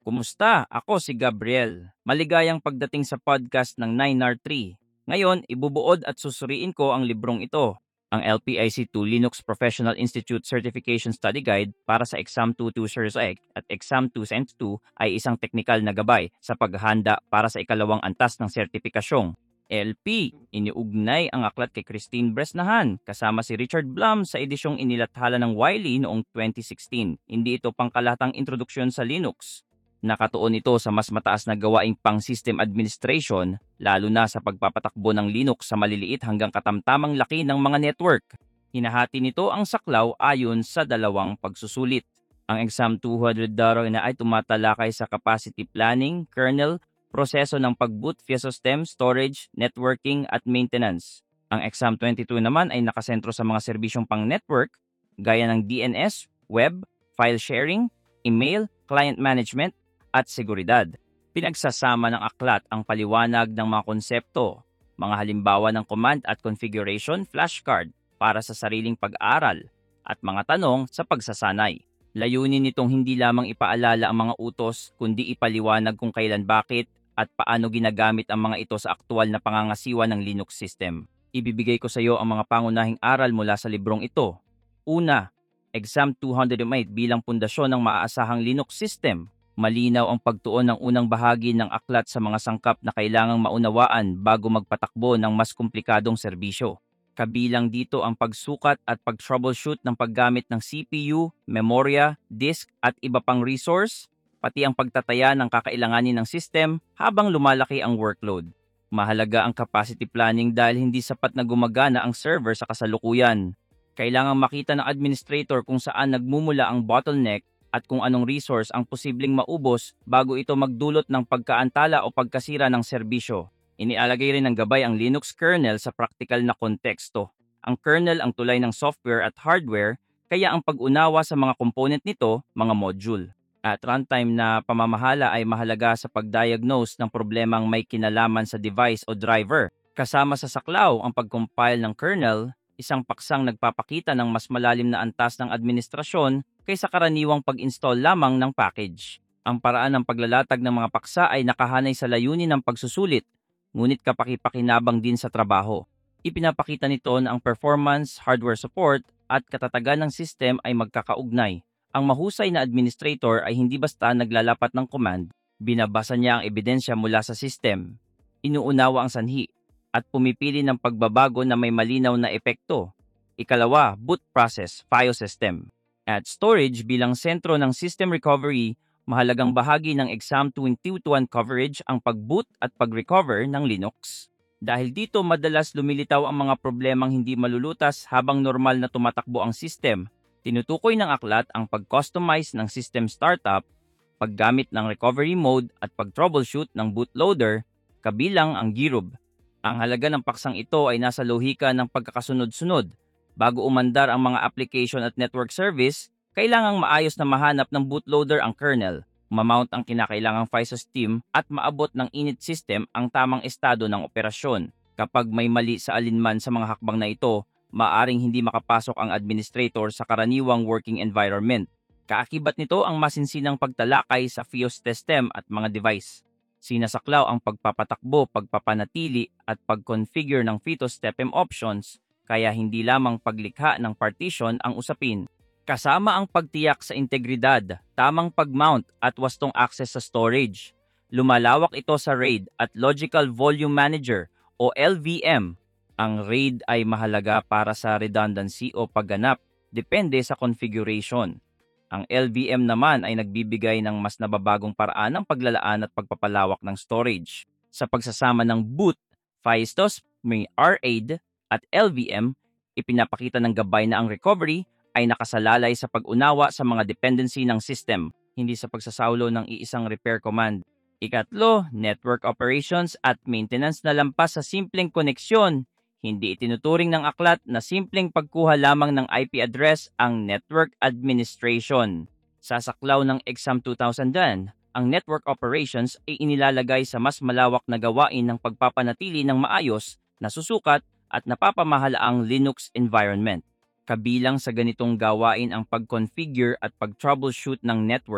Kumusta? Ako si Gabriel. Maligayang pagdating sa podcast ng 9R3. Ngayon, ibubuod at susuriin ko ang librong ito, ang LPIC2 Linux Professional Institute Certification Study Guide para sa Exam 22 CERSEC at Exam 2 Sent 2 ay isang teknikal na gabay sa paghahanda para sa ikalawang antas ng sertipikasyong. LP, iniugnay ang aklat kay Christine Bresnahan kasama si Richard Blum sa edisyong inilathala ng Wiley noong 2016. Hindi ito pangkalatang introduksyon sa Linux. Nakatuon ito sa mas mataas na gawaing pang-system administration, lalo na sa pagpapatakbo ng Linux sa maliliit hanggang katamtamang laki ng mga network. Hinahati nito ang saklaw ayon sa dalawang pagsusulit. Ang Exam 200 daw na ay tumatalakay sa capacity planning, kernel, proseso ng pag-boot via system, storage, networking at maintenance. Ang Exam 22 naman ay nakasentro sa mga serbisyong pang-network gaya ng DNS, web, file sharing, email, client management, at seguridad. Pinagsasama ng aklat ang paliwanag ng mga konsepto, mga halimbawa ng command at configuration flashcard para sa sariling pag-aral, at mga tanong sa pagsasanay. Layunin nitong hindi lamang ipaalala ang mga utos, kundi ipaliwanag kung kailan, bakit, at paano ginagamit ang mga ito sa aktual na pangangasiwa ng Linux system. Ibibigay ko sa iyo ang mga pangunahing aral mula sa librong ito. Una, Exam 208 bilang pundasyon ng maaasahang Linux system. Malinaw ang pagtuon ng unang bahagi ng aklat sa mga sangkap na kailangang maunawaan bago magpatakbo ng mas komplikadong serbisyo. Kabilang dito ang pagsukat at pag-troubleshoot ng paggamit ng CPU, memorya, disk at iba pang resource, pati ang pagtataya ng kakailanganin ng system habang lumalaki ang workload. Mahalaga ang capacity planning dahil hindi sapat na gumagana ang server sa kasalukuyan. Kailangang makita ng administrator kung saan nagmumula ang bottleneck at kung anong resource ang posibleng maubos bago ito magdulot ng pagkaantala o pagkasira ng serbisyo. Inialagay rin ng gabay ang Linux kernel sa praktikal na konteksto. Ang kernel ang tulay ng software at hardware, kaya ang pag-unawa sa mga component nito, mga module. At runtime na pamamahala ay mahalaga sa pag-diagnose ng problemang may kinalaman sa device o driver. Kasama sa saklaw ang pag-compile ng kernel, isang paksang nagpapakita ng mas malalim na antas ng administrasyon kaysa karaniwang pag-install lamang ng package. Ang paraan ng paglalatag ng mga paksa ay nakahanay sa layunin ng pagsusulit, ngunit kapaki-pakinabang din sa trabaho. Ipinapakita nito na ang performance, hardware support, at katatagan ng system ay magkakaugnay. Ang mahusay na administrator ay hindi basta naglalapat ng command, binabasa niya ang ebidensya mula sa system, inuunawa ang sanhi, at pumipili ng pagbabago na may malinaw na epekto. Ikalawa, boot process, FIO system. At storage bilang sentro ng system recovery, mahalagang bahagi ng Exam 2021 coverage ang pag-boot at pag-recover ng Linux. Dahil dito madalas lumilitaw ang mga problemang hindi malulutas habang normal na tumatakbo ang system. Tinutukoy ng aklat ang pag-customize ng system startup, paggamit ng recovery mode at pag-troubleshoot ng bootloader, kabilang ang GRUB. Ang halaga ng paksang ito ay nasa lohika ng pagkakasunod-sunod. Bago umandar ang mga application at network service, kailangang maayos na mahanap ng bootloader ang kernel, mamount ang kinakailangang file system at maabot ng init system ang tamang estado ng operasyon. Kapag may mali sa alinman sa mga hakbang na ito, maaring hindi makapasok ang administrator sa karaniwang working environment. Kaakibat nito ang masinsinang pagtalakay sa FIOS system at mga device. Sinasaklaw ang pagpapatakbo, pagpapanatili at pag-configure ng FITOS STEPM options, kaya hindi lamang paglikha ng partition ang usapin. Kasama ang pagtiyak sa integridad, tamang pag-mount at wastong access sa storage. Lumalawak ito sa RAID at Logical Volume Manager o LVM. Ang RAID ay mahalaga para sa redundancy o pagganap, depende sa configuration. Ang LVM naman ay nagbibigay ng mas nababagong paraan ng paglalaan at pagpapalawak ng storage. Sa pagsasama ng boot, FISTOS, may RAID at LVM, ipinapakita ng gabay na ang recovery ay nakasalalay sa pag-unawa sa mga dependency ng system, hindi sa pagsasaulo ng iisang repair command. Ikatlo, network operations at maintenance na lampas sa simpleng koneksyon. Hindi itinuturing ng aklat na simpleng pagkuha lamang ng IP address ang network administration. Sa saklaw ng Exam 2010, ang network operations ay inilalagay sa mas malawak na gawain ng pagpapanatili ng maayos, nasusukat at napapamahalaang Linux environment. Kabilang sa ganitong gawain ang pag-configure at pag-troubleshoot ng network,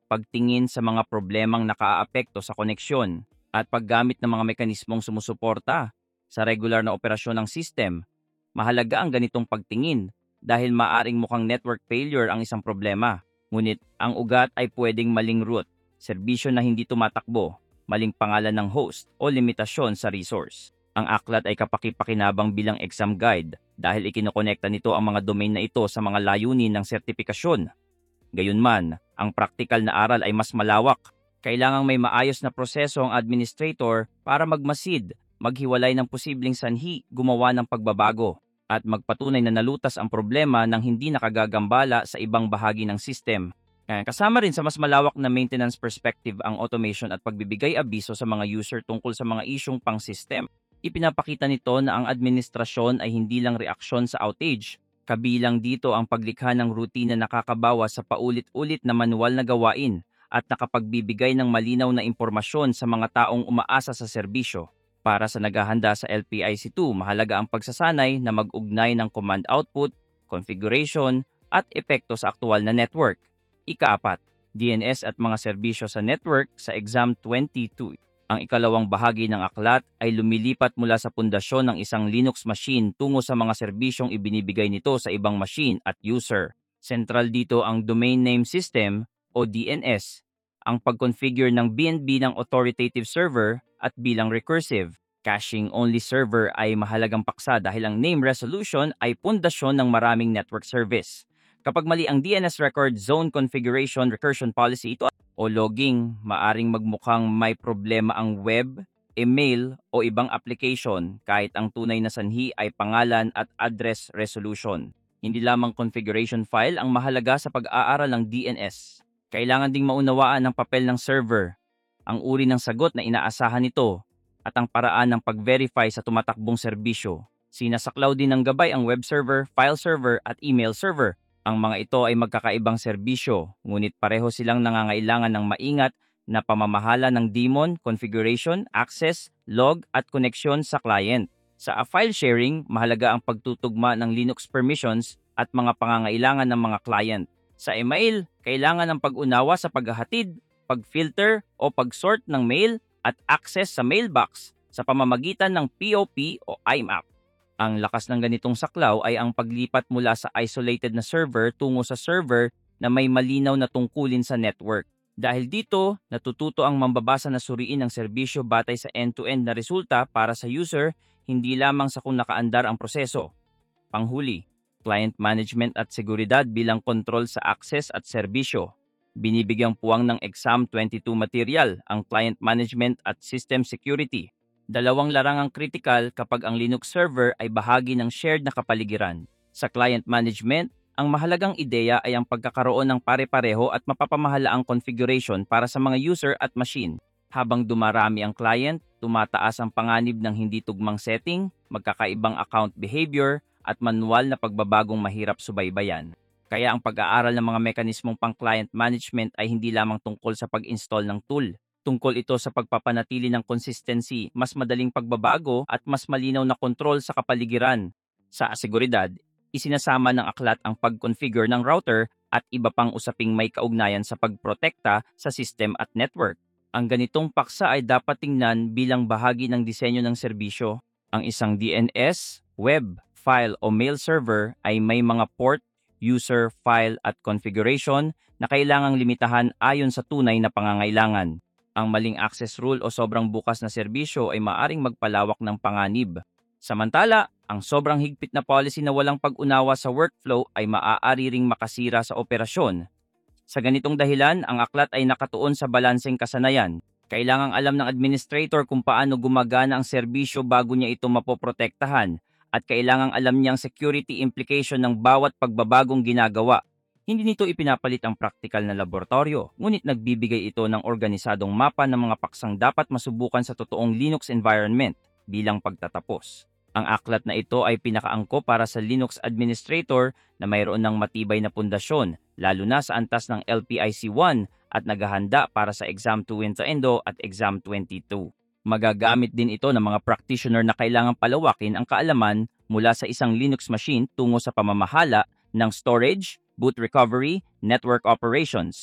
pagtingin sa mga problemang nakaaapekto sa koneksyon, at paggamit ng mga mekanismong sumusuporta sa regular na operasyon ng system. Mahalaga ang ganitong pagtingin dahil maaring mukhang network failure ang isang problema. Ngunit ang ugat ay pwedeng maling root, serbisyo na hindi tumatakbo, maling pangalan ng host o limitasyon sa resource. Ang aklat ay kapaki-pakinabang bilang exam guide dahil ikinokonekta nito ang mga domain na ito sa mga layunin ng sertipikasyon. Gayunman, ang praktikal na aral ay mas malawak. Kailangang may maayos na proseso ang administrator para magmasid, maghiwalay ng posibleng sanhi, gumawa ng pagbabago, at magpatunay na nalutas ang problema nang hindi nakagagambala sa ibang bahagi ng system. Kasama rin sa mas malawak na maintenance perspective ang automation at pagbibigay abiso sa mga user tungkol sa mga isyung pang-system. Ipinapakita nito na ang administrasyon ay hindi lang reaksyon sa outage. Kabilang dito ang paglikha ng rutina na nakakabawas sa paulit-ulit na manual na gawain at nakapagbibigay ng malinaw na impormasyon sa mga taong umaasa sa serbisyo. Para sa naghahanda sa LPIC2, mahalaga ang pagsasanay na mag-ugnay ng command output, configuration, at epekto sa aktual na network. Ika-4, DNS at mga serbisyo sa network sa Exam 22. Ang ikalawang bahagi ng aklat ay lumilipat mula sa pundasyon ng isang Linux machine tungo sa mga serbisyong ibinibigay nito sa ibang machine at user. Central dito ang Domain Name System o DNS, ang pag-configure ng BNB ng authoritative server at bilang recursive. Caching-only server ay mahalagang paksa dahil ang name resolution ay pundasyon ng maraming network service. Kapag mali ang DNS record zone configuration recursion policy ito o logging, maaring magmukhang may problema ang web, email o ibang application kahit ang tunay na sanhi ay pangalan at address resolution. Hindi lamang configuration file ang mahalaga sa pag-aaral ng DNS. Kailangan ding maunawaan ang papel ng server, ang uri ng sagot na inaasahan nito, at ang paraan ng pag-verify sa tumatakbong serbisyo. Sinasaklaw din ng gabay ang web server, file server at email server. Ang mga ito ay magkakaibang serbisyo, ngunit pareho silang nangangailangan ng maingat na pamamahala ng daemon, configuration, access, log at koneksyon sa client. Sa file sharing, mahalaga ang pagtutugma ng Linux permissions at mga pangangailangan ng mga client. Sa email, kailangan ng pag-unawa sa paghahatid, pag-filter o pag-sort ng mail at access sa mailbox sa pamamagitan ng POP o IMAP. Ang lakas ng ganitong saklaw ay ang paglipat mula sa isolated na server tungo sa server na may malinaw na tungkulin sa network. Dahil dito, natututo ang mambabasa na suriin ang serbisyo batay sa end-to-end na resulta para sa user, hindi lamang sa kung nakaandar ang proseso. Panghuli, client management at seguridad bilang kontrol sa access at serbisyo. Binibigyang puwang ng Exam 22 material ang client management at system security. Dalawang larangang critical kapag ang Linux server ay bahagi ng shared na kapaligiran. Sa client management, ang mahalagang ideya ay ang pagkakaroon ng pare-pareho at mapapamahalaang configuration para sa mga user at machine. Habang dumarami ang client, tumataas ang panganib ng hindi tugmang setting, magkakaibang account behavior, at manual na pagbabagong mahirap subaybayan. Kaya ang pag-aaral ng mga mekanismong pang-client management ay hindi lamang tungkol sa pag-install ng tool. Tungkol ito sa pagpapanatili ng consistency, mas madaling pagbabago at mas malinaw na kontrol sa kapaligiran. Sa seguridad, isinasama ng aklat ang pag-configure ng router at iba pang usaping may kaugnayan sa pagprotekta sa system at network. Ang ganitong paksa ay dapat tingnan bilang bahagi ng disenyo ng serbisyo. Ang isang DNS, web, file o mail server ay may mga port, user, file at configuration na kailangang limitahan ayon sa tunay na pangangailangan. Ang maling access rule o sobrang bukas na serbisyo ay maaring magpalawak ng panganib. Samantala, ang sobrang higpit na policy na walang pag-unawa sa workflow ay maaari ring makasira sa operasyon. Sa ganitong dahilan, ang aklat ay nakatuon sa balanseng kasanayan. Kailangang alam ng administrator kung paano gumagana ang serbisyo bago niya ito mapoprotektahan at kailangang alam niya ang security implication ng bawat pagbabagong ginagawa. Hindi nito ipinapalit ang praktikal na laboratorio, ngunit nagbibigay ito ng organisadong mapa ng mga paksang dapat masubukan sa totoong Linux environment bilang pagtatapos. Ang aklat na ito ay pinakaangkop para sa Linux administrator na mayroon ng matibay na pundasyon, lalo na sa antas ng LPIC1 at naghahanda para sa Exam 2 at Exam 22. Magagamit din ito ng mga practitioner na kailangang palawakin ang kaalaman mula sa isang Linux machine tungo sa pamamahala ng storage, boot recovery, network operations.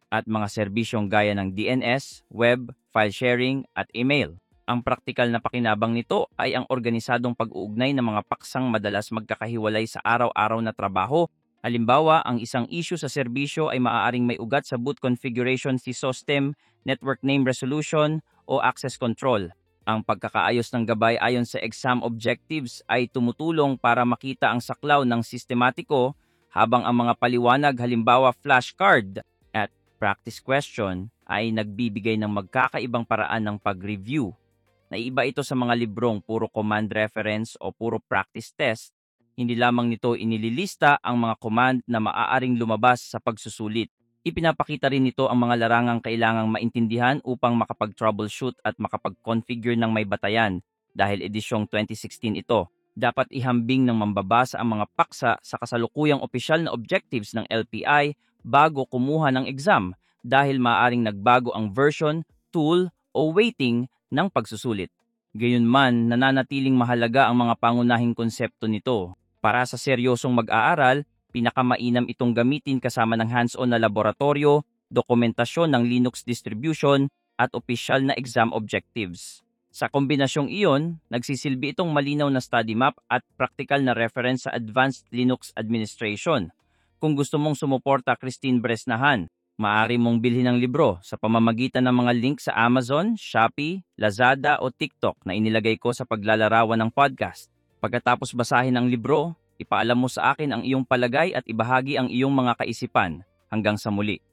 at mga serbisyong gaya ng DNS, web, file sharing at email. Ang praktikal na pakinabang nito ay ang organisadong pag-uugnay ng mga paksang madalas magkakahiwalay sa araw-araw na trabaho. Halimbawa, ang isang issue sa serbisyo ay maaaring may ugat sa boot configuration system, network name resolution, o access control. Ang pagkakaayos ng gabay ayon sa exam objectives ay tumutulong para makita ang saklaw ng sistematiko, habang ang mga paliwanag, halimbawa flashcard at practice question, ay nagbibigay ng magkakaibang paraan ng pag-review. Naiiba ito sa mga librong puro command reference o puro practice test. Hindi lamang nito inililista ang mga command na maaaring lumabas sa pagsusulit. Ipinapakita rin nito ang mga larangang kailangang maintindihan upang makapag-troubleshoot at makapag-configure ng may batayan. Dahil edisyong 2016 ito, dapat ihambing ng mambabasa ang mga paksa sa kasalukuyang opisyal na objectives ng LPI bago kumuha ng exam, dahil maaaring nagbago ang version, tool o weighting ng pagsusulit. Gayunman, nananatiling mahalaga ang mga pangunahing konsepto nito. Para sa seryosong mag-aaral, pinakamainam itong gamitin kasama ng hands-on na laboratorio, dokumentasyon ng Linux distribution, at opisyal na exam objectives. Sa kombinasyong iyon, nagsisilbi itong malinaw na study map at praktikal na reference sa Advanced Linux Administration. Kung gusto mong sumuporta, Christine Bresnahan, maaari mong bilhin ang libro sa pamamagitan ng mga link sa Amazon, Shopee, Lazada o TikTok na inilagay ko sa paglalarawan ng podcast. Pagkatapos basahin ang libro, ipaalam mo sa akin ang iyong palagay at ibahagi ang iyong mga kaisipan. Hanggang sa muli.